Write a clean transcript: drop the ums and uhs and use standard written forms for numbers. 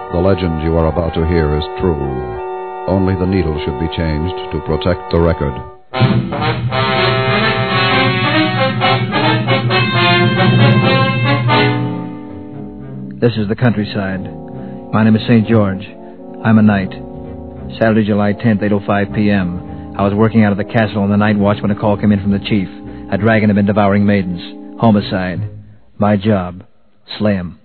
The legend you are about to hear is true. Only the needle should be changed to protect the record. This is the countryside. My name is St. George. I'm a knight. Saturday, July 10th, 8:05 p.m. I was working out of the castle on the night watch when a call came in from the chief. A dragon had been devouring maidens. Homicide. My job, slay him.